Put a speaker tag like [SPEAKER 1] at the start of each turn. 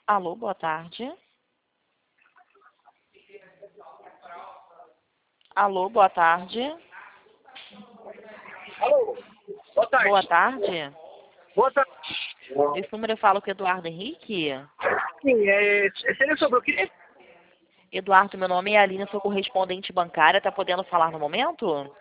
[SPEAKER 1] Alô, boa tarde. Alô, boa tarde.
[SPEAKER 2] Alô, boa tarde.
[SPEAKER 1] Boa tarde.
[SPEAKER 2] Boa tarde.
[SPEAKER 1] Esse número eu falo com o Eduardo Henrique.
[SPEAKER 2] Sim, seria sobre o quê?
[SPEAKER 1] Eduardo, meu nome é Aline, sou correspondente bancária. Tá podendo falar no momento?